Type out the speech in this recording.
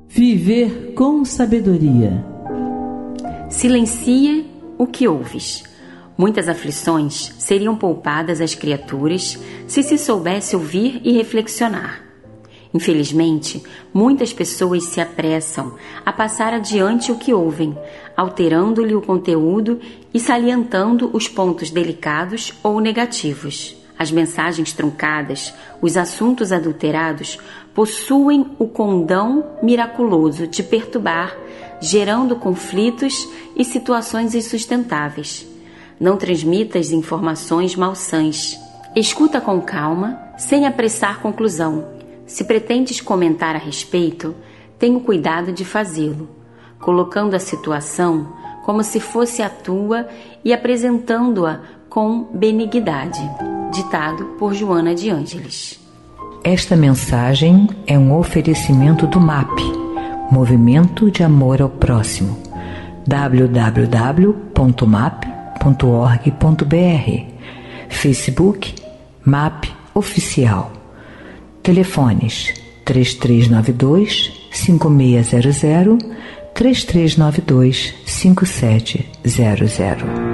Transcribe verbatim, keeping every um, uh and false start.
Viver com sabedoria. Silencia o que ouves. Muitas aflições seriam poupadas às criaturas se se soubesse ouvir e reflexionar. Infelizmente, muitas pessoas se apressam a passar adiante o que ouvem, alterando-lhe o conteúdo e salientando os pontos delicados ou negativos. As mensagens truncadas, os assuntos adulterados, possuem o condão miraculoso de perturbar, gerando conflitos e situações insustentáveis. Não transmitas informações malsãs. Escuta com calma, sem apressar conclusão. Se pretendes comentar a respeito, tenha o cuidado de fazê-lo, colocando a situação como se fosse a tua e apresentando-a com benignidade. Ditado por Joana de Ângeles. Esta mensagem é um oferecimento do M A P, Movimento de Amor ao Próximo. w w w ponto map ponto org ponto b r. Facebook M A P Oficial. Telefones três três nove dois, cinco seis zero zero, três três nove dois, cinco sete zero zero.